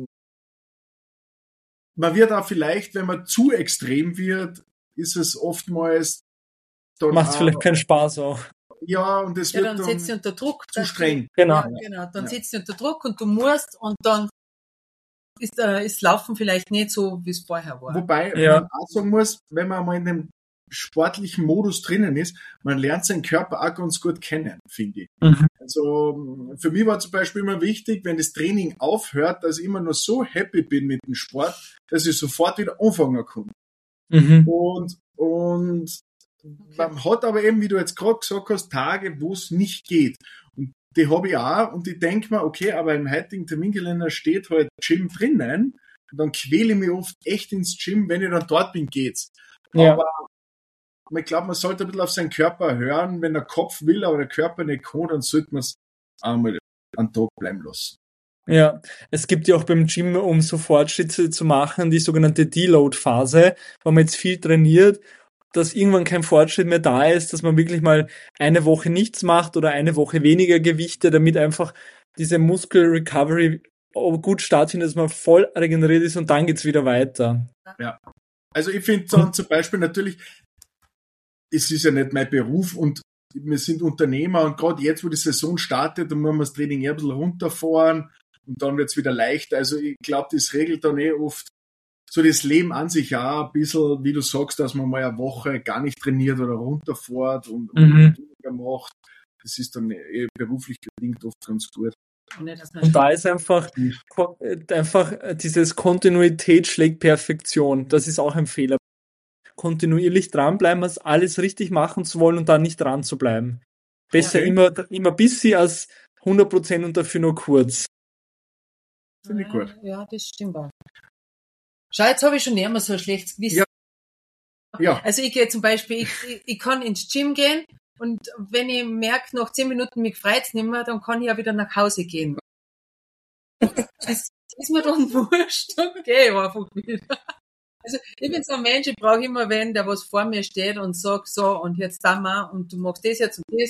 man wird auch vielleicht, wenn man zu extrem wird, ist es oftmals dann Macht auch, vielleicht keinen Spaß auch. ja, und es Ja, wird dann dann setzt du unter Druck. zu dass du- streng. Genau. Ja, genau. Dann Ja. sitzt du unter Druck und du musst und dann ist, äh, ist Laufen vielleicht nicht so, wie es vorher war. Wobei Ja. man auch sagen muss, wenn man mal in dem sportlichen Modus drinnen ist, man lernt seinen Körper auch ganz gut kennen, finde ich. Mhm. Also für mich war zum Beispiel immer wichtig, wenn das Training aufhört, dass ich immer nur so happy bin mit dem Sport, dass ich sofort wieder anfangen kann. Mhm. Und, und man hat aber eben, wie du jetzt gerade gesagt hast, Tage, wo es nicht geht. Und die habe ich auch und ich denke mir, okay, aber im heutigen Terminkalender steht halt Gym drinnen und dann quäle ich mich oft echt ins Gym, wenn ich dann dort bin, geht's. Ja. Aber ich glaube, man sollte ein bisschen auf seinen Körper hören. Wenn der Kopf will, aber der Körper nicht kann, dann sollte man es einmal einen Tag bleiben lassen. Ja, es gibt ja auch beim Gym, um so Fortschritte zu machen, die sogenannte Deload-Phase, wo man jetzt viel trainiert, dass irgendwann kein Fortschritt mehr da ist, dass man wirklich mal eine Woche nichts macht oder eine Woche weniger Gewichte, damit einfach diese Muskel-Recovery gut Start findet, dass man voll regeneriert ist und dann geht's wieder weiter. Ja. Also ich finde dann zum Beispiel natürlich, es ist ja nicht mein Beruf und wir sind Unternehmer und gerade jetzt, wo die Saison startet, dann muss man das Training eher ein bisschen runterfahren und dann wird's wieder leichter. Also ich glaube, das regelt dann eh oft so das Leben an sich auch ein bisschen, wie du sagst, dass man mal eine Woche gar nicht trainiert oder runterfährt und, Mhm. und weniger macht. Das ist dann eh beruflich bedingt oft ganz gut. Und da ist einfach, einfach dieses Kontinuität schlägt Perfektion. Das ist auch ein Fehler. Kontinuierlich dranbleiben, als alles richtig machen zu wollen und dann nicht dran zu bleiben. Besser Okay. immer, immer busy als hundert Prozent und dafür nur kurz. Finde ich gut. Ja, das stimmt auch. Schau, jetzt habe ich schon nicht mehr so ein schlechtes Gewissen. Ja. Ja. Also ich gehe zum Beispiel, ich, ich, ich kann ins Gym gehen und wenn ich merke, nach zehn Minuten mich freut's nicht mehr, dann kann ich ja wieder nach Hause gehen. Das ist mir dann wurscht, dann gehe ich einfach wieder. Also ich bin so ein Mensch, ich brauche immer wen, der was vor mir steht und sagt, so, und jetzt da mal, und du machst das jetzt und das.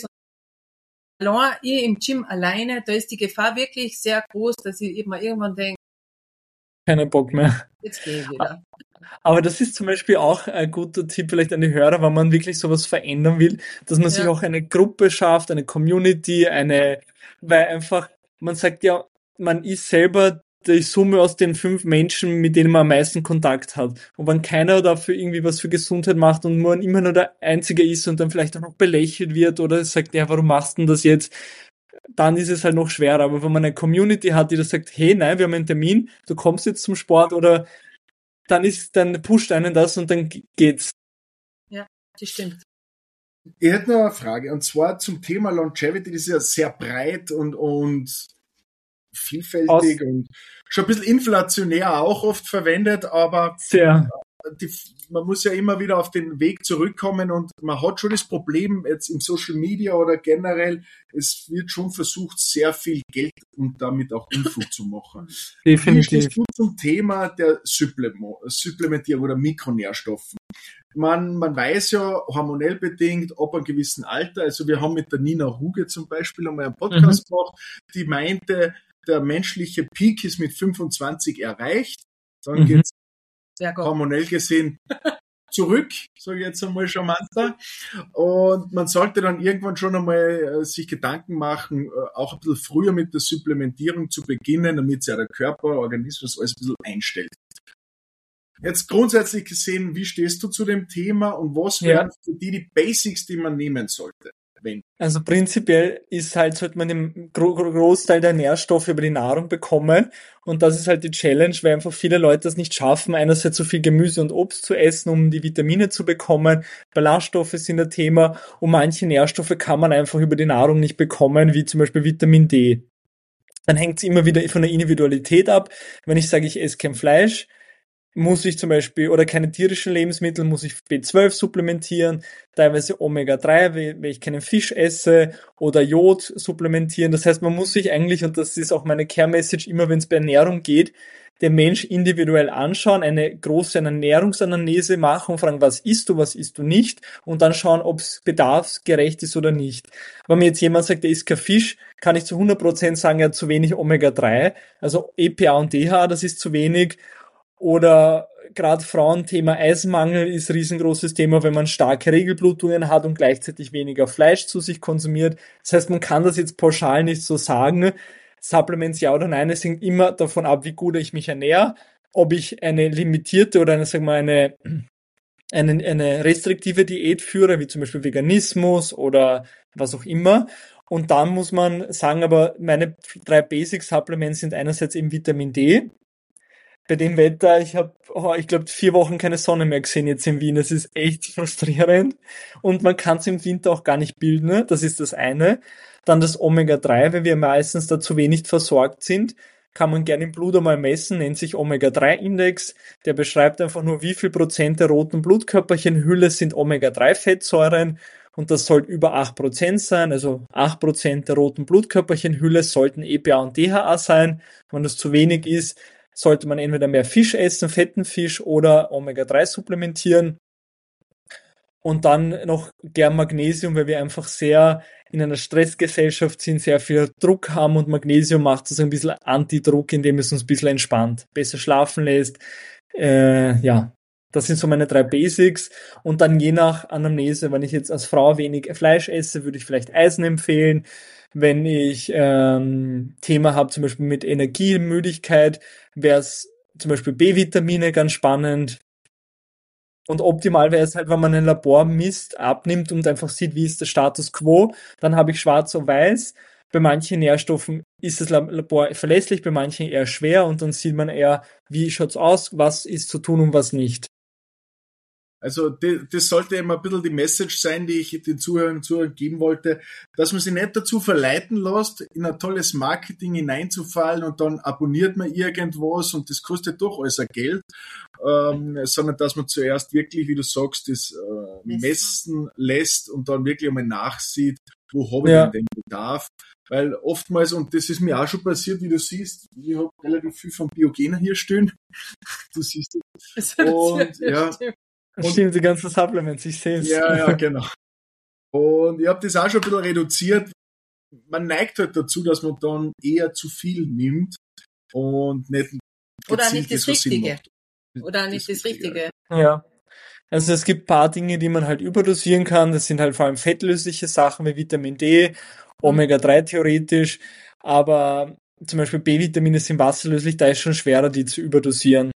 Und allein, ich im Gym alleine, da ist die Gefahr wirklich sehr groß, dass ich immer irgendwann denke, Keinen Bock mehr. jetzt gehe ich wieder. Aber das ist zum Beispiel auch ein guter Tipp vielleicht an die Hörer, wenn man wirklich sowas verändern will, dass man sich Ja. auch eine Gruppe schafft, eine Community, eine, weil einfach, man sagt ja, man ist selber die Summe aus den fünf Menschen, mit denen man am meisten Kontakt hat. Und wenn keiner dafür irgendwie was für Gesundheit macht und man immer nur der Einzige ist und dann vielleicht auch noch belächelt wird oder sagt, ja, warum machst du denn das jetzt? Dann ist es halt noch schwerer. Aber wenn man eine Community hat, die das sagt, hey, nein, wir haben einen Termin, du kommst jetzt zum Sport oder dann ist, dann pusht einen das und dann geht's. Ja, das stimmt. Ich hätte noch eine Frage, und zwar zum Thema Longevity, das ist ja sehr breit und, und vielfältig Aus- und schon ein bisschen inflationär auch oft verwendet, aber Sehr. die, man muss ja immer wieder auf den Weg zurückkommen und man hat schon das Problem jetzt im Social Media oder generell, es wird schon versucht, sehr viel Geld und damit auch Unfug zu machen. Wie Definitiv. stehst du zum Thema der Supplement- Supplementierung oder Mikronährstoffen? Man, man weiß ja, hormonell bedingt, ab einem gewissen Alter, also wir haben mit der Nina Huge zum Beispiel einmal einen Podcast gemacht, die meinte, der menschliche Peak ist mit fünfundzwanzig erreicht, dann Mhm. geht's Sehr gut. hormonell gesehen zurück, sage ich jetzt einmal charmanter. Und man sollte dann irgendwann schon einmal äh, sich Gedanken machen, äh, auch ein bisschen früher mit der Supplementierung zu beginnen, damit sich ja der Körper, Organismus alles ein bisschen einstellt. Jetzt grundsätzlich gesehen, wie stehst du zu dem Thema und was Ja. wären für die die Basics, die man nehmen sollte? Wenn? Also prinzipiell ist halt, sollte man den Gro Gro- Großteil der Nährstoffe über die Nahrung bekommen. Und das ist halt die Challenge, weil einfach viele Leute das nicht schaffen, einerseits so viel Gemüse und Obst zu essen, um die Vitamine zu bekommen. Ballaststoffe sind ein Thema und manche Nährstoffe kann man einfach über die Nahrung nicht bekommen, wie zum Beispiel Vitamin D. Dann hängt es immer wieder von der Individualität ab. Wenn ich sage, ich esse kein Fleisch, muss ich zum Beispiel, oder keine tierischen Lebensmittel, muss ich B zwölf supplementieren, teilweise Omega drei, wenn ich keinen Fisch esse, oder Jod supplementieren. Das heißt, man muss sich eigentlich, und das ist auch meine Care-Message, immer wenn es bei Ernährung geht, den Mensch individuell anschauen, eine große Ernährungsanamnese machen und fragen, was isst du, was isst du nicht, und dann schauen, ob es bedarfsgerecht ist oder nicht. Wenn mir jetzt jemand sagt, der isst kein Fisch, kann ich zu hundert Prozent sagen, er hat zu wenig Omega drei, also E P A und D H A, das ist zu wenig. Oder gerade Frauenthema Eisenmangel ist ein riesengroßes Thema, wenn man starke Regelblutungen hat und gleichzeitig weniger Fleisch zu sich konsumiert. Das heißt, man kann das jetzt pauschal nicht so sagen. Supplements ja oder nein, es hängt immer davon ab, wie gut ich mich ernähre, ob ich eine limitierte oder eine, sagen wir, eine, eine, eine restriktive Diät führe, wie zum Beispiel Veganismus oder was auch immer. Und dann muss man sagen, aber meine drei Basic Supplements sind einerseits eben Vitamin D. Bei dem Wetter, ich habe, oh, ich glaube, vier Wochen keine Sonne mehr gesehen jetzt in Wien. Das ist echt frustrierend. Und man kann es im Winter auch gar nicht bilden. Ne? Das ist das eine. Dann das Omega drei, wenn wir meistens da zu wenig versorgt sind, kann man gerne im Blut einmal messen, nennt sich Omega drei Index. Der beschreibt einfach nur, wie viel Prozent der roten Blutkörperchenhülle sind Omega drei Fettsäuren. Und das sollte über acht Prozent sein. Also acht Prozent der roten Blutkörperchenhülle sollten E P A und D H A sein. Wenn das zu wenig ist, sollte man entweder mehr Fisch essen, fetten Fisch, oder Omega drei supplementieren. Und dann noch gern Magnesium, weil wir einfach sehr in einer Stressgesellschaft sind, sehr viel Druck haben und Magnesium macht so ein bisschen Antidruck, indem es uns ein bisschen entspannt, besser schlafen lässt. Äh, ja, das sind so meine drei Basics. Und dann je nach Anamnese, wenn ich jetzt als Frau wenig Fleisch esse, würde ich vielleicht Eisen empfehlen. Wenn ich ähm, Thema habe, zum Beispiel mit Energie, Müdigkeit, wäre es zum Beispiel B-Vitamine ganz spannend. Und optimal wäre es halt, wenn man ein Labor misst, abnimmt und einfach sieht, wie ist der Status quo. Dann habe ich schwarz auf weiß. Bei manchen Nährstoffen ist das Labor verlässlich, bei manchen eher schwer und dann sieht man eher, wie schaut's aus, was ist zu tun und was nicht. Also das sollte immer ein bisschen die Message sein, die ich den Zuhörern und Zuhörern geben wollte, dass man sich nicht dazu verleiten lässt, in ein tolles Marketing hineinzufallen und dann abonniert man irgendwas und das kostet doch alles ein Geld, ähm, sondern dass man zuerst wirklich, wie du sagst, das äh, messen lässt und dann wirklich einmal nachsieht, wo habe ich Ja. denn den Bedarf. Weil oftmals, und das ist mir auch schon passiert, wie du siehst, ich habe relativ viel von Biogener hier stehen. Du siehst es. Und ja. Und stimmt, die ganzen Supplements, ich sehe es. Ja, ja, genau. Und ich habe das auch schon ein bisschen reduziert. Man neigt halt dazu, dass man dann eher zu viel nimmt und nicht Oder nicht gezielt das was Sinn Richtige. macht. Oder nicht das Richtige. Ja. Also es gibt ein paar Dinge, die man halt überdosieren kann. Das sind halt vor allem fettlösliche Sachen wie Vitamin D, Omega drei theoretisch. Aber zum Beispiel B-Vitamine sind wasserlöslich, da ist schon schwerer, die zu überdosieren.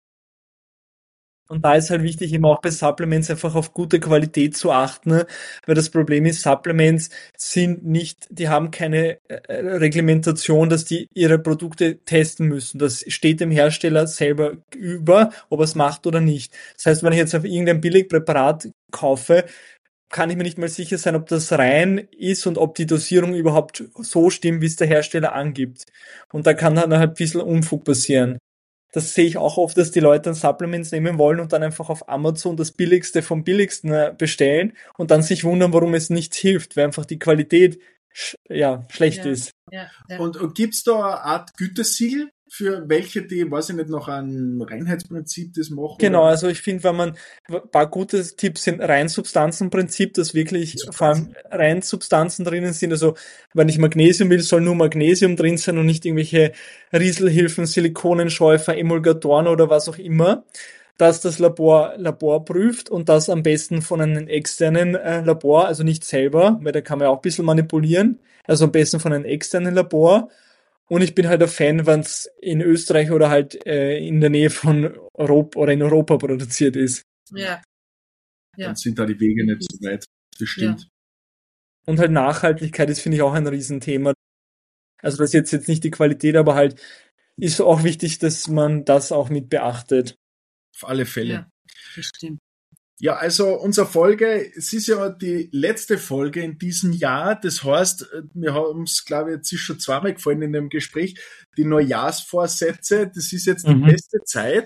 Und da ist halt wichtig, eben auch bei Supplements einfach auf gute Qualität zu achten, ne? Weil das Problem ist, Supplements sind nicht, die haben keine äh, Reglementation, dass die ihre Produkte testen müssen. Das steht dem Hersteller selber über, ob er es macht oder nicht. Das heißt, wenn ich jetzt auf irgendein Billigpräparat kaufe, kann ich mir nicht mal sicher sein, ob das rein ist und ob die Dosierung überhaupt so stimmt, wie es der Hersteller angibt. Und da kann dann halt ein bisschen Unfug passieren. Das sehe ich auch oft, dass die Leute dann Supplements nehmen wollen und dann einfach auf Amazon das Billigste vom Billigsten bestellen und dann sich wundern, warum es nichts hilft, weil einfach die Qualität sch- ja, schlecht Ja. ist. Ja, ja. Und, und gibt's da eine Art Gütesiegel für welche, die, weiß ich nicht, noch ein Reinheitsprinzip das machen? Genau, oder? also ich finde, wenn man, ein paar gute Tipps sind Reinsubstanzenprinzip, dass wirklich vor allem Reinsubstanzen drinnen sind. Also wenn ich Magnesium will, soll nur Magnesium drin sein und nicht irgendwelche Rieselhilfen, Silikonenschäufer, Emulgatoren oder was auch immer. Dass das Labor Labor prüft und das am besten von einem externen äh, Labor, also nicht selber, weil da kann man ja auch ein bisschen manipulieren. Also am besten von einem externen Labor. Und ich bin halt ein Fan, wenn es in Österreich oder halt äh, in der Nähe von Europa oder in Europa produziert ist. Ja. Ja. Dann sind da die Wege nicht so weit. Das stimmt. Und halt Nachhaltigkeit ist, finde ich, auch ein Riesenthema. Also das ist jetzt, jetzt nicht die Qualität, aber halt ist auch wichtig, dass man das auch mit beachtet. Auf alle Fälle. Ja, das stimmt. Ja, also unsere Folge, es ist ja die letzte Folge in diesem Jahr. Das heißt, wir haben es, glaube ich, jetzt ist schon zweimal gefallen in dem Gespräch, die Neujahrsvorsätze. Das ist jetzt die Mhm. beste Zeit,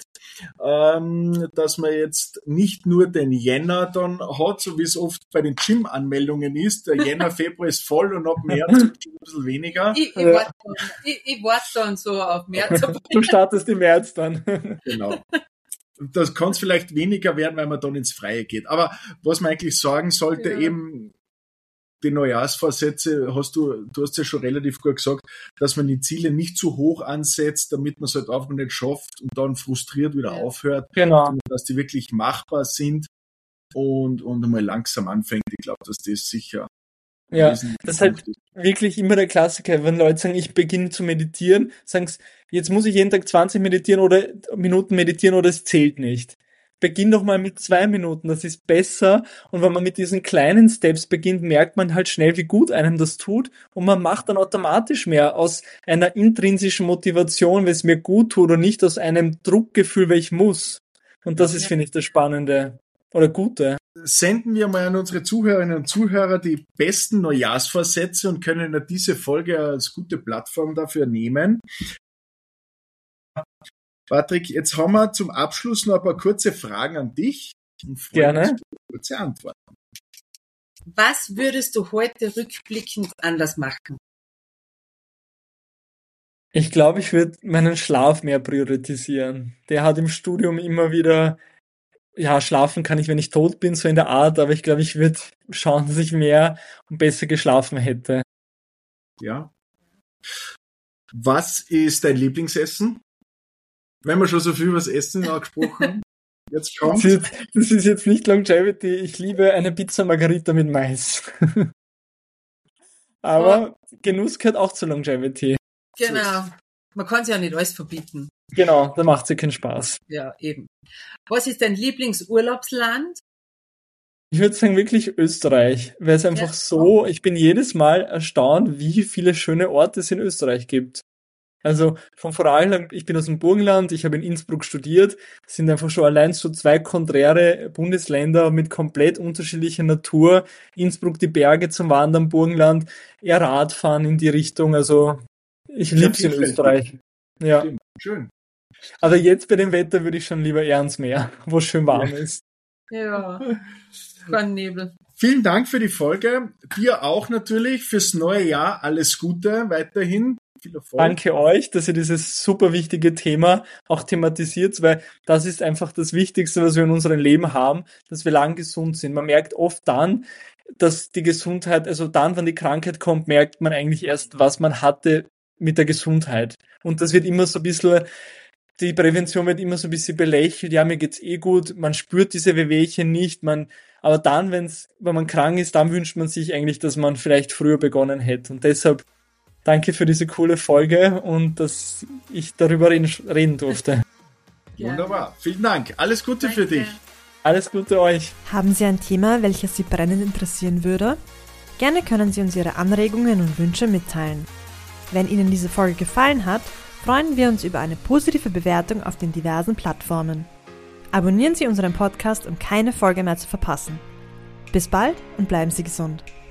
ähm, dass man jetzt nicht nur den Jänner dann hat, so wie es oft bei den Gym-Anmeldungen ist. Der Jänner, Februar ist voll und ab März ein bisschen weniger. Ich, ich, Ja. warte dann, ich, ich warte dann so auf März. Du startest im März dann. Genau. Das kann es vielleicht weniger werden, weil man dann ins Freie geht. Aber was man eigentlich sagen sollte, Ja. eben die Neujahrsvorsätze, hast du, du hast ja schon relativ gut gesagt, dass man die Ziele nicht zu hoch ansetzt, damit man es halt einfach nicht schafft und dann frustriert wieder Ja. aufhört, Genau. sondern dass die wirklich machbar sind und, und einmal langsam anfängt. Ich glaube, dass das sicher ein Ja, wesentlicher das ist halt Punkt ist. wirklich immer der Klassiker, wenn Leute sagen, ich beginne zu meditieren, sagen sie, jetzt muss ich jeden Tag zwanzig meditieren oder Minuten meditieren oder es zählt nicht. Beginn doch mal mit zwei Minuten, das ist besser. Und wenn man mit diesen kleinen Steps beginnt, merkt man halt schnell, wie gut einem das tut. Und man macht dann automatisch mehr aus einer intrinsischen Motivation, weil es mir gut tut und nicht aus einem Druckgefühl, weil ich muss. Und das ist, finde ich, das Spannende oder Gute. Senden wir mal an unsere Zuhörerinnen und Zuhörer die besten Neujahrsvorsätze und können ja diese Folge als gute Plattform dafür nehmen. Patrick, jetzt haben wir zum Abschluss noch ein paar kurze Fragen an dich. Und freuen Gerne. uns auf kurze Antworten. Was würdest du heute rückblickend anders machen? Ich glaube, ich würde meinen Schlaf mehr priorisieren. Der hat im Studium immer wieder ja, schlafen kann ich, wenn ich tot bin, so in der Art, aber ich glaube, ich würde schauen, dass ich mehr und besser geschlafen hätte. Ja. Was ist dein Lieblingsessen? Wenn wir schon so viel über das Essen angesprochen haben, jetzt kommt's. Das ist, das ist jetzt nicht Longevity, ich liebe eine Pizza Margherita mit Mais. Aber oh. Genuss gehört auch zur Longevity. Genau. Man kann sich ja nicht alles verbieten. Genau, da macht es ja keinen Spaß. Ja, eben. Was ist dein Lieblingsurlaubsland? Ich würde sagen wirklich Österreich, weil es einfach ja. so, ich bin jedes Mal erstaunt, wie viele schöne Orte es in Österreich gibt. Also von Vorarlberg, ich bin aus dem Burgenland, ich habe in Innsbruck studiert, es sind einfach schon allein so zwei konträre Bundesländer mit komplett unterschiedlicher Natur. Innsbruck die Berge zum Wandern, Burgenland eher Radfahren in die Richtung, also ich liebe es in Österreich. Ja. Stimmt. Schön. Aber jetzt bei dem Wetter würde ich schon lieber eher ans Meer, wo es schön warm ja. ist. Ja, kein Nebel. Vielen Dank für die Folge. Dir auch natürlich fürs neue Jahr. Alles Gute weiterhin. Viel Erfolg. Danke euch, dass ihr dieses super wichtige Thema auch thematisiert, weil das ist einfach das Wichtigste, was wir in unserem Leben haben, dass wir lang gesund sind. Man merkt oft dann, dass die Gesundheit, also dann, wenn die Krankheit kommt, merkt man eigentlich erst, was man hatte mit der Gesundheit. Und das wird immer so ein bisschen, die Prävention wird immer so ein bisschen belächelt. Ja, mir geht's eh gut, man spürt diese Wehwehchen nicht, man, aber dann, wenn's, wenn man krank ist, dann wünscht man sich eigentlich, dass man vielleicht früher begonnen hätte. Und deshalb danke für diese coole Folge und dass ich darüber reden durfte. Wunderbar. Vielen Dank. Alles Gute Danke. für dich. Alles Gute euch. Haben Sie ein Thema, welches Sie brennend interessieren würde? Gerne können Sie uns Ihre Anregungen und Wünsche mitteilen. Wenn Ihnen diese Folge gefallen hat, freuen wir uns über eine positive Bewertung auf den diversen Plattformen. Abonnieren Sie unseren Podcast, um keine Folge mehr zu verpassen. Bis bald und bleiben Sie gesund.